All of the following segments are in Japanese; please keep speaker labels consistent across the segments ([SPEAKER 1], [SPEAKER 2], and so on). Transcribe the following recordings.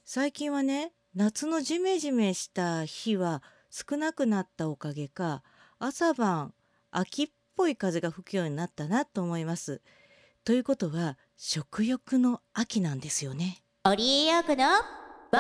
[SPEAKER 1] 最近はね、夏のジメジメした日は少なくなったおかげか、朝晩秋っぽい風が吹くようになったなと思います。ということは、食欲の秋なんですよね。
[SPEAKER 2] オリエヨークのボイスデ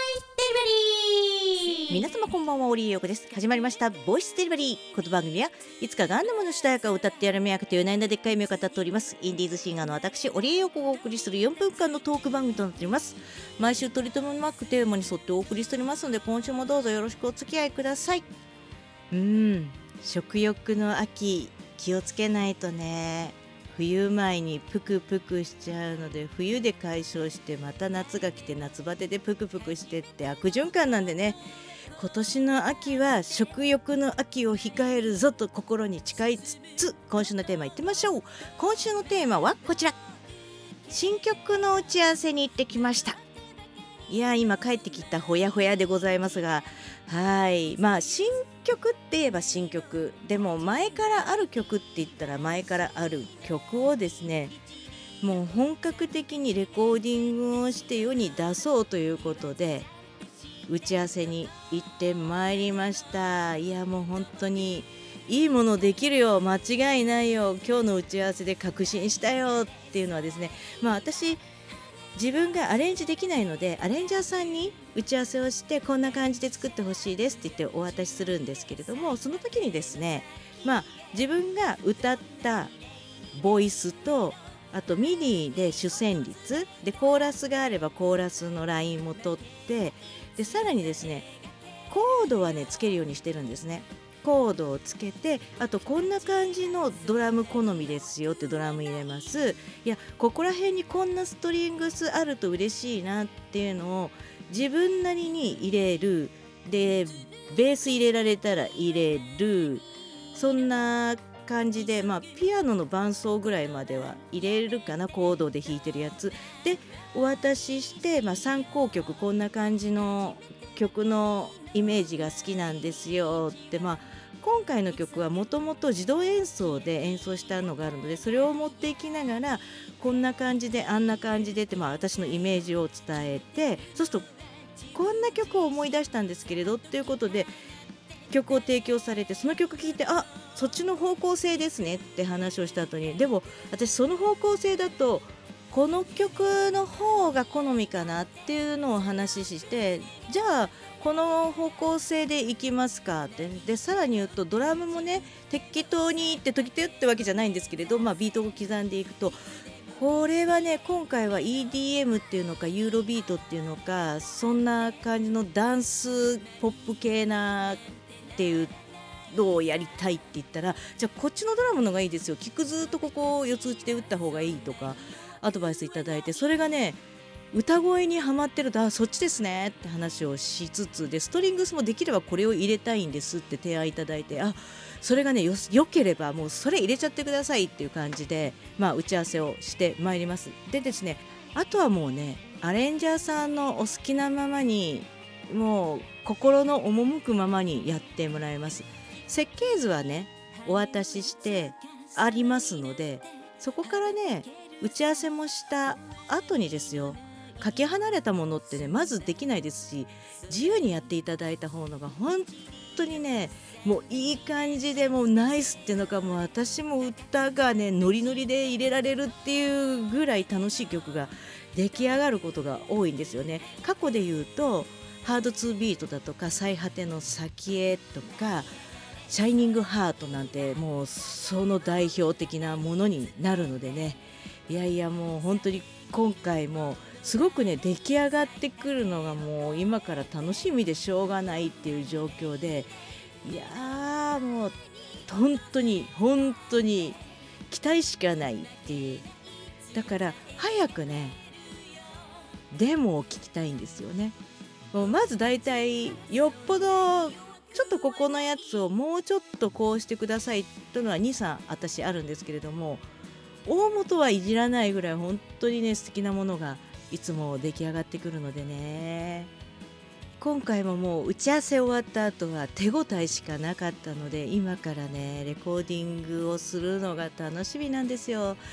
[SPEAKER 2] リバリー。
[SPEAKER 1] 皆様こんばんは、オリエヨークです。始まりましたボイスデリバリー。この番組はいつかガンダムの主題歌を歌ってやるめやけという悩んだでっかい目を語っておりますインディーズシンガーの私オリエヨークがお送りする4分間のトーク番組となっております。毎週取り留めもなくテーマに沿ってお送りしておりますので、今週もどうぞよろしくお付き合いください。食欲の秋、気をつけないとね。冬前にプクプクしちゃうので、冬で解消してまた夏が来て夏バテでプクプクしてって悪循環なんでね、今年の秋は食欲の秋を控えるぞと心に誓いつつ、今週のテーマいってみましょう。今週のテーマはこちら。新曲の打ち合わせに行ってきました。いや今帰ってきたほやほやでございますが、新曲って言えば新曲でも、前からある曲って言ったら前からある曲をですね、もう本格的にレコーディングをして世に出そうということで打ち合わせに行ってまいりました。いやもう本当にいいものできるよ、間違いないよ、今日の打ち合わせで確信したよっていうのはですね、私自分がアレンジできないので、アレンジャーさんに打ち合わせをして、こんな感じで作ってほしいですって言ってお渡しするんですけれども、その時にですね、自分が歌ったボイスと、あとミディで主旋律で、コーラスがあればコーラスのラインも取って、でさらにですね、コードはねつけるようにしてるんですね。コードをつけて、あとこんな感じのドラム好みですよってドラム入れます。いやここら辺にこんなストリングスあると嬉しいなっていうのを自分なりに入れる。でベース入れられたら入れる。そんな感じで、ピアノの伴奏ぐらいまでは入れるかな、コードで弾いてるやつでお渡しして、参考曲こんな感じの曲のイメージが好きなんですよって、今回の曲はもともと自動演奏で演奏したのがあるので、それを持っていきながらこんな感じであんな感じでって、私のイメージを伝えて、そうするとこんな曲を思い出したんですけれどっていうことで曲を提供されて、その曲聴いて、そっちの方向性ですねって話をした後に、でも私その方向性だとこの曲の方が好みかなっていうのをお話しして、じゃあこの方向性でいきますかって。でさらに言うと、ドラムもね適当にって時々ってわけじゃないんですけれど、ビートを刻んでいくと、これはね今回は EDM っていうのかユーロビートっていうのか、そんな感じのダンスポップ系なっていうのをやりたいって言ったら、じゃあこっちのドラムのがいいですよ、キックずっとここを四つ打ちで打った方がいいとかアドバイスいただいて、それがね歌声にはまってると、そっちですねって話をしつつで、ストリングスもできればこれを入れたいんですって提案いただいて、それがねよければもうそれ入れちゃってくださいっていう感じで、打ち合わせをしてまいります。でですね、あとはもうねアレンジャーさんのお好きなままに、もう心の赴くままにやってもらいます。設計図はねお渡ししてありますので、そこからね打ち合わせもした後にですよ、かけ離れたものってねまずできないですし、自由にやっていただいた方のが本当にね、もういい感じで、もうナイスっていうのか、もう私も歌がねノリノリで入れられるっていうぐらい楽しい曲が出来上がることが多いんですよね。過去で言うとハード2ビートだとか最果ての先へとかシャイニングハートなんて、もうその代表的なものになるのでね、いやいやもう本当に今回もすごくね出来上がってくるのがもう今から楽しみでしょうがないっていう状況で、いやーもう本当に期待しかないっていう。だから早くねデモを聞きたいんですよね。もうまずだいたいよっぽどちょっとここのやつをもうちょっとこうしてくださいというのは 2,3 私あるんですけれども、大元はいじらないぐらい本当にね素敵なものがいつも出来上がってくるのでね、今回ももう打ち合わせ終わった後は手応えしかなかったので、今からねレコーディングをするのが楽しみなんですよ。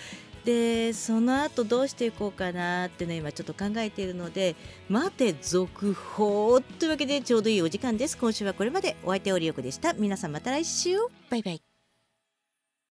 [SPEAKER 1] でその後どうしていこうかなってね今ちょっと考えているので、待て続報というわけでちょうどいいお時間です。今週はこれまで。お相手オリオコでした。皆さんまた来週、バイバイ。